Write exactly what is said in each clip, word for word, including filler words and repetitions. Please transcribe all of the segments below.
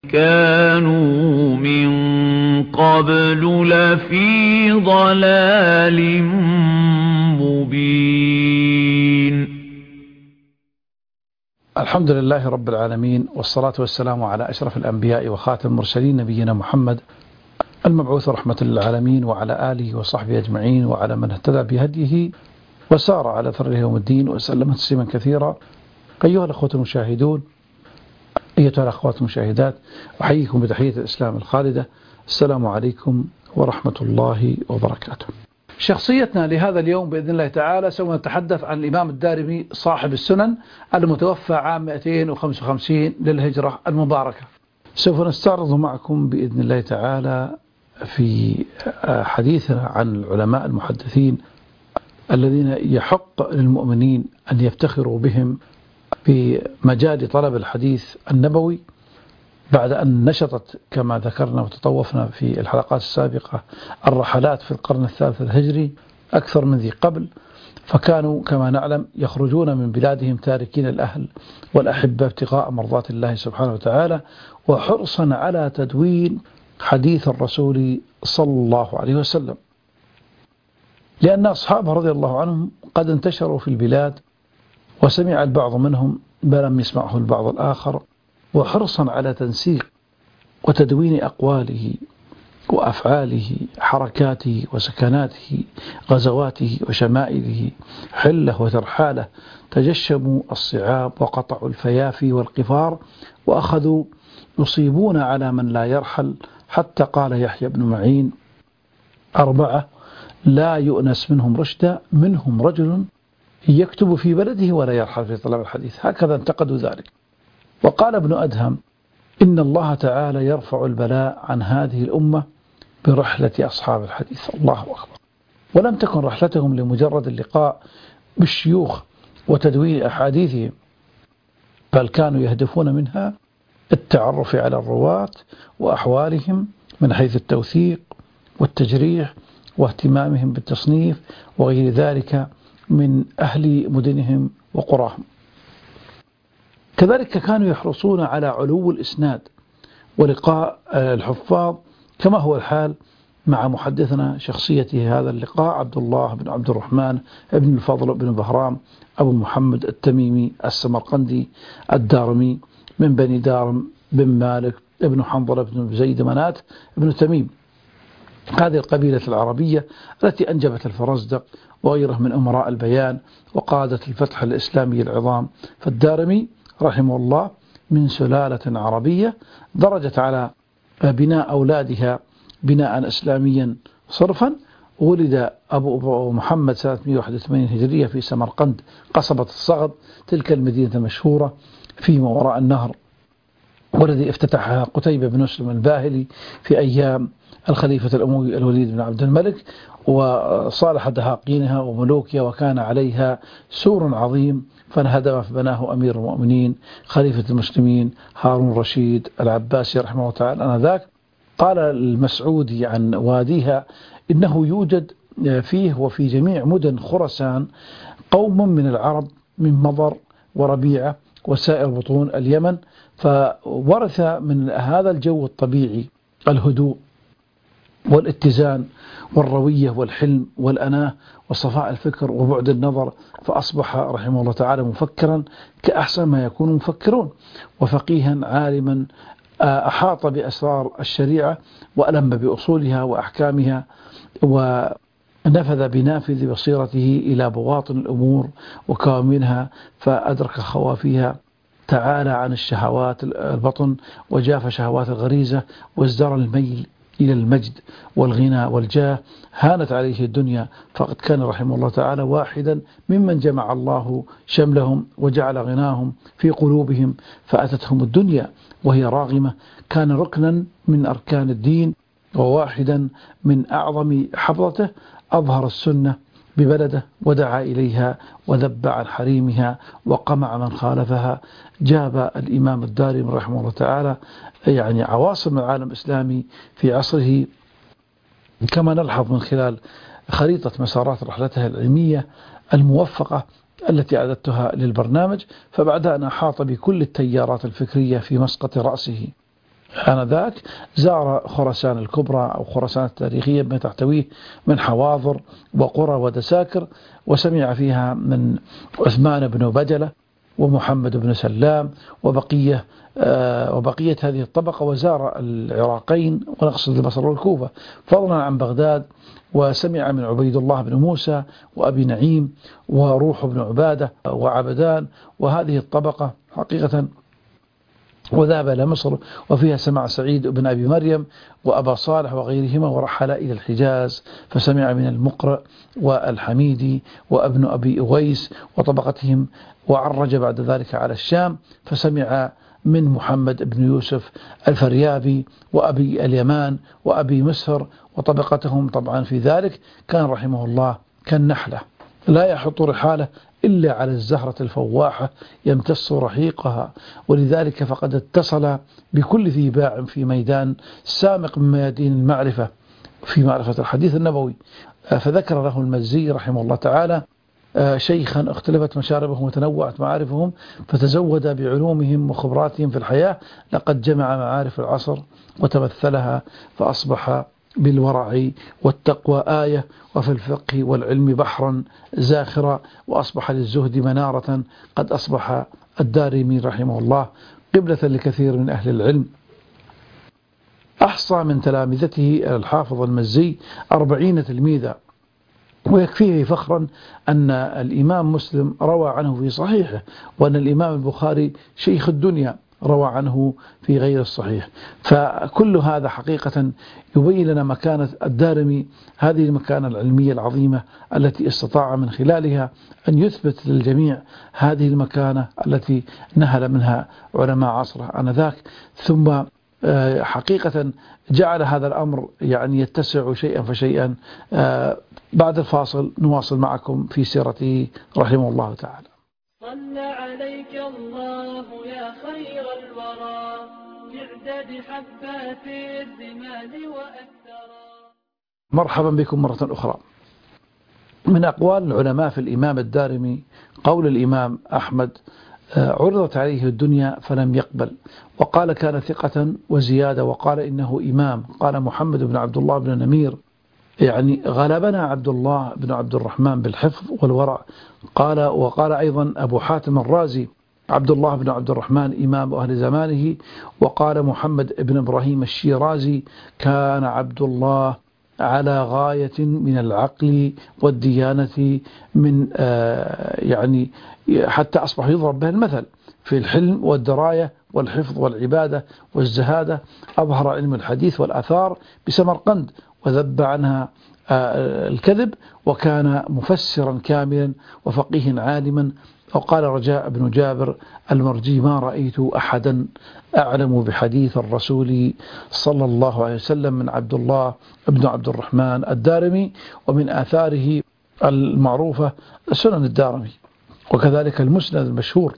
كانوا من قبل لفي ضلال مبين. الحمد لله رب العالمين، والصلاة والسلام على أشرف الأنبياء وخاتم المرسلين نبينا محمد المبعوث رحمة للعالمين، وعلى آله وصحبه أجمعين، وعلى من اهتدى بهديه وسار على ثره يوم الدين وسلم تسليما كثيرا. أيها الأخوة المشاهدون، أيتها الأخوات المشاهدات، أحييكم بتحية الإسلام الخالدة. السلام عليكم ورحمة الله وبركاته. شخصيتنا لهذا اليوم بإذن الله تعالى سوف نتحدث عن الإمام الدارمي صاحب السنن المتوفى عام مئتين وخمسة وخمسين للهجرة المباركة. سوف نستعرض معكم بإذن الله تعالى في حديثنا عن العلماء المحدثين الذين يحق للمؤمنين أن يفتخروا بهم في مجال طلب الحديث النبوي، بعد أن نشطت كما ذكرنا وتطوفنا في الحلقات السابقة الرحلات في القرن الثالث الهجري أكثر من ذي قبل، فكانوا كما نعلم يخرجون من بلادهم تاركين الأهل والأحبة ابتغاء مرضات الله سبحانه وتعالى، وحرصا على تدوين حديث الرسول صلى الله عليه وسلم، لأن أصحابه رضي الله عنهم قد انتشروا في البلاد وسمع البعض منهم ما لم يسمعه البعض الآخر، وحرصا على تنسيق وتدوين أقواله وأفعاله، حركاته وسكناته، غزواته وشمائله، حله وترحاله، تجشموا الصعاب وقطعوا الفيافي والقفار، وأخذوا يصيبون على من لا يرحل، حتى قال يحيى بن معين: أربعة لا يؤنس منهم رشدا، منهم رجل يكتب في بلده ولا يرحل في طلب الحديث. هكذا انتقدوا ذلك. وقال ابن أدهم: إن الله تعالى يرفع البلاء عن هذه الأمة برحلة أصحاب الحديث. الله أكبر. ولم تكن رحلتهم لمجرد اللقاء بالشيوخ وتدوين أحاديثهم، بل كانوا يهدفون منها التعرف على الرواة وأحوالهم من حيث التوثيق والتجريح، واهتمامهم بالتصنيف وغير ذلك من أهل مدنهم وقراهم. كذلك كانوا يحرصون على علو الإسناد ولقاء الحفاظ، كما هو الحال مع محدثنا شخصية هذا اللقاء عبد الله بن عبد الرحمن بن الفضل بن بهرام أبو محمد التميمي السمرقندي الدارمي من بني دارم بن مالك بن حنظلة بن زيد منات بن تميم، هذه القبيلة العربية التي أنجبت الفرزدق وغيره من أمراء البيان وقادة الفتح الإسلامي العظام. فالدارمي رحمه الله من سلالة عربية درجت على بناء أولادها بناء إسلاميا صرفا. ولد أبو محمد سنة مئة وواحد وثمانين هجرية في سمرقند قصبة الصغد، تلك المدينة المشهورة فيما وراء النهر، والذي افتتحها قتيبة بن مسلم الباهلي في أيام الخليفة الأموي الوليد بن عبد الملك، وصالح دهاقينها وملوكها، وكان عليها سور عظيم فانهدم فبناه أمير المؤمنين خليفة المسلمين هارون الرشيد العباسي رحمه الله تعالى آنذاك. قال المسعودي عن واديها: إنه يوجد فيه وفي جميع مدن خراسان قوم من العرب من مضر وربيعة وسائر بطون اليمن، فورث من هذا الجو الطبيعي الهدوء والاتزان والروية والحلم والأناة وصفاء الفكر وبعد النظر، فأصبح رحمه الله تعالى مفكرا كأحسن ما يكون مفكرون، وفقيها عالما أحاط بأسرار الشريعة وألم بأصولها وأحكامها، ونفذ بنافذ بصيرته إلى بواطن الأمور وكوامنها، فأدرك خوافيها، تعالى عن الشهوات البطن وجاف شهوات الغريزة، وازدار الميل إلى المجد والغنى والجاه. هانت عليه الدنيا، فقد كان رحمه الله تعالى واحدا ممن جمع الله شملهم وجعل غناهم في قلوبهم، فأتتهم الدنيا وهي راغمة. كان ركنا من أركان الدين وواحدا من أعظم حفظته، أظهر السنة ببلده ودعا إليها وذب عن حريمها وقمع من خالفها. جاب الإمام الدارمي رحمه الله تعالى يعني عواصم العالم الإسلامي في عصره، كما نلحظ من خلال خريطة مسارات رحلتها العلمية الموفقة التي أعددتها للبرنامج. فبعد أن أحاط بكل التيارات الفكرية في مسقط رأسه آنذاك زار خراسان الكبرى أو خراسان التاريخية بما تحتويه من حواضر وقرى ودساكر، وسمع فيها من عثمان بن بدلة ومحمد بن سلام وبقية وبقية هذه الطبقة، وزار العراقين ونقصد البصره والكوفة فضلا عن بغداد، وسمع من عبيد الله بن موسى وأبي نعيم وروح بن عبادة وعبدان وهذه الطبقة حقيقة، وذهب إلى مصر وفيها سمع سعيد بن أبي مريم وأبا صالح وغيرهما، ورحل إلى الحجاز فسمع من المقرئ والحميدي وابن أبي أويس وطبقتهم، وعرج بعد ذلك على الشام فسمع من محمد بن يوسف الفريابي وأبي اليمان وأبي مسهر وطبقتهم. طبعا في ذلك كان رحمه الله كالنحلة لا يحط رحاله إلا على الزهرة الفواحة يمتص رحيقها، ولذلك فقد اتصل بكل ذي باع في ميدان سامق من ميادين المعرفة في معرفة الحديث النبوي. فذكر له المزي رحمه الله تعالى شيخا اختلفت مشاربهم وتنوعت معارفهم، فتزود بعلومهم وخبراتهم في الحياة، لقد جمع معارف العصر وتمثلها فأصبح بالورع والتقوى آية، وفي الفقه والعلم بحرا زاخرا، وأصبح للزهد منارة. قد أصبح الدارمي رحمه الله قبلة لكثير من أهل العلم. أحصى من تلامذته الحافظ المزي أربعين تلميذا، ويكفيه فخرا أن الإمام مسلم روى عنه في صحيحه، وأن الإمام البخاري شيخ الدنيا روى عنه في غير الصحيح. فكل هذا حقيقة يبين لنا مكانة الدارمي، هذه المكانة العلمية العظيمة التي استطاع من خلالها أن يثبت للجميع هذه المكانة التي نهل منها علماء عصره آنذاك. ثم حقيقة جعل هذا الأمر يعني يتسع شيئا فشيئا. بعد الفاصل نواصل معكم في سيرته رحمه الله تعالى. صلى عليك الله يا خير الورى بعدد حبات الرمال وأكثرا. مرحبا بكم مرة أخرى. من أقوال العلماء في الإمام الدارمي قول الإمام أحمد: عرضت عليه الدنيا فلم يقبل، وقال كان ثقة وزيادة، وقال إنه إمام. قال محمد بن عبد الله بن نمير يعني غلبنا عبد الله بن عبد الرحمن بالحفظ والورع. قال وقال أيضا أبو حاتم الرازي عبد الله بن عبد الرحمن إمام أهل زمانه. وقال محمد بن إبراهيم الشيرازي كان عبد الله على غاية من العقل والديانة، من آه يعني حتى أصبح يضرب به المثل في الحلم والدراية والحفظ والعبادة والزهادة. أظهر علم الحديث والآثار بسمرقند وذب عنها الكذب، وكان مفسرا كاملا وفقيه عالما. وقال رجاء بن جابر المرجي: ما رأيت أحدا أعلم بحديث الرسول صلى الله عليه وسلم من عبد الله بن عبد الرحمن الدارمي. ومن آثاره المعروفة سنن الدارمي، وكذلك المسند المشهور،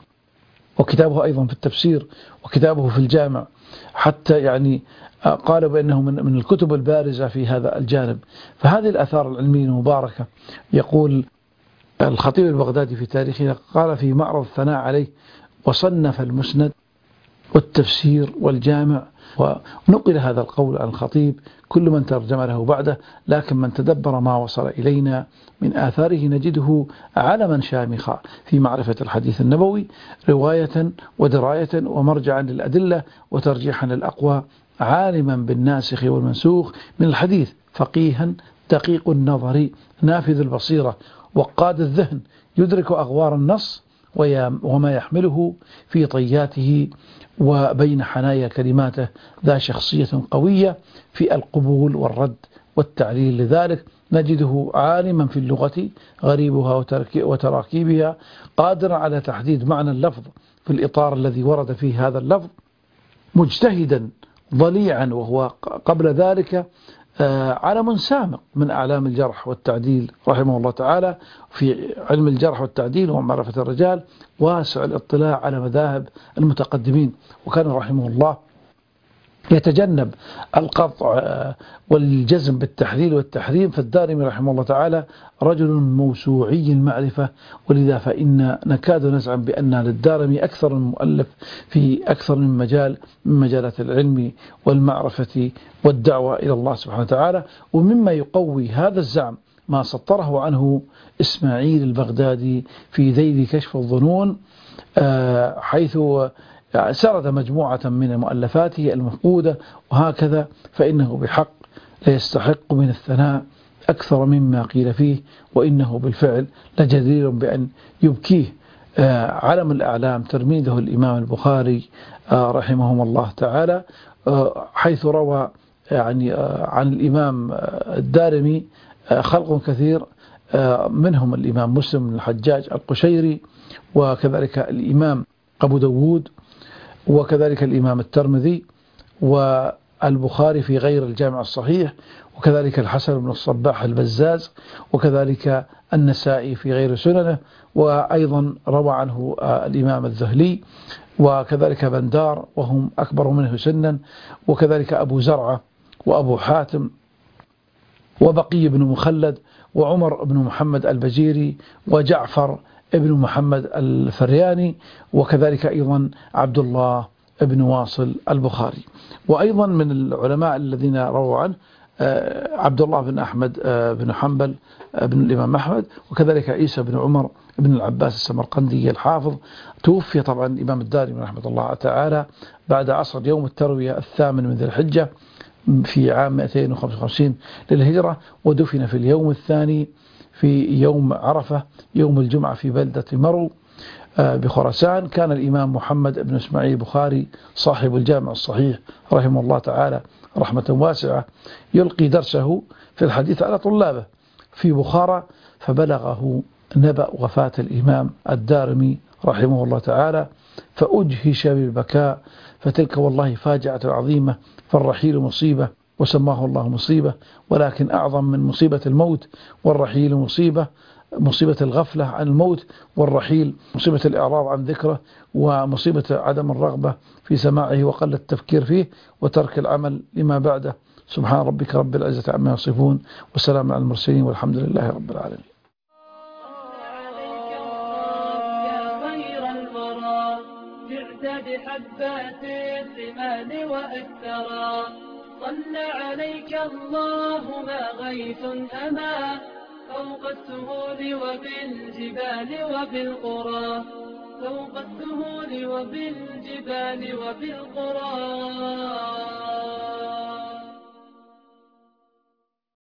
وكتابه أيضا في التفسير، وكتابه في الجامع، حتى يعني قالوا بأنه من من الكتب البارزة في هذا الجانب. فهذه الآثار العلمية المباركة. يقول الخطيب البغدادي في تاريخه قال في معرض الثناء عليه: وصنف المسند والتفسير والجامع. ونقل هذا القول عن الخطيب كل من ترجم له بعده، لكن من تدبر ما وصل إلينا من آثاره نجده علما شامخا في معرفة الحديث النبوي، رواية ودراية ومرجعا للأدلة وترجيحا للأقوى، عالما بالناسخ والمنسوخ من الحديث، فقيها دقيق النظر نافذ البصيرة وقاد الذهن، يدرك أغوار النص وما يحمله في طياته وبين حنايا كلماته، ذا شخصية قوية في القبول والرد والتعليل. لذلك نجده عالما في اللغة غريبها وتراكيبها، قادرا على تحديد معنى اللفظ في الإطار الذي ورد فيه هذا اللفظ، مجتهدا ضليعا، وهو قبل ذلك علم سامق من أعلام الجرح والتعديل رحمه الله تعالى في علم الجرح والتعديل ومعرفة الرجال، واسع الاطلاع على مذاهب المتقدمين. وكان رحمه الله يتجنب القطع والجزم بالتحليل والتحريم. فالدارمي رحمه الله تعالى رجل موسوعي المعرفة، ولذا فإن نكاد نزعم بأن للدارمي أكثر من مؤلف في أكثر من مجال من مجالات العلم والمعرفة والدعوة إلى الله سبحانه وتعالى. ومما يقوي هذا الزعم ما سطره عنه إسماعيل البغدادي في ذيل كشف الظنون، حيث سرد مجموعة من مؤلفاته المفقودة، وهكذا فإنه بحق لا يستحق من الثناء أكثر مما قيل فيه، وإنه بالفعل لجدير بأن يبكيه علم الأعلام ترميده الإمام البخاري رحمهم الله تعالى، حيث روى يعني عن الإمام الدارمي خلق كثير، منهم الإمام مسلم بن الحجاج القشيري، وكذلك الإمام أبو داود، وكذلك الإمام الترمذي، والبخاري في غير الجامع الصحيح، وكذلك الحسن بن الصباح البزاز، وكذلك النسائي في غير سننه، وأيضا روى عنه الإمام الذهلي، وكذلك بندار وهم أكبر منه سنا، وكذلك أبو زرعة وأبو حاتم وبقي بن مخلد وعمر بن محمد البجيري وجعفر ابن محمد الفرياني، وكذلك أيضا عبد الله ابن واصل البخاري. وأيضا من العلماء الذين رووا عنه عبد الله بن أحمد بن حنبل بن الإمام أحمد، وكذلك عيسى بن عمر بن العباس السمرقندي الحافظ. توفي طبعا الإمام الدارمي رحمه الله تعالى بعد عصر يوم التروية الثامن من ذي الحجة في عام مئتين وخمسة وخمسين للهجرة، ودفن في اليوم الثاني في يوم عرفة يوم الجمعة في بلدة مرو بخراسان. كان الإمام محمد بن إسماعيل البخاري صاحب الجامع الصحيح رحمه الله تعالى رحمة واسعة يلقي درسه في الحديث على طلابه في بخارى، فبلغه نبأ وفاة الإمام الدارمي رحمه الله تعالى فأجهش بالبكاء، فتلك والله فاجعة عظيمة، فالرحيل مصيبة وسماه الله مصيبة، ولكن أعظم من مصيبة الموت والرحيل مصيبة مصيبة الغفلة عن الموت والرحيل، مصيبة الإعراض عن ذكره، ومصيبة عدم الرغبة في سماعه وقل التفكير فيه وترك العمل لما بعده. سبحان ربك رب العزة عما يصفون، وسلام على المرسلين، والحمد لله رب العالمين. بحبات الرمال وأكثرا صلى عليك الله ما غيث أما فوق السهول وبالجبال وبالقرى فوق السهول وبالجبال وبالقرى.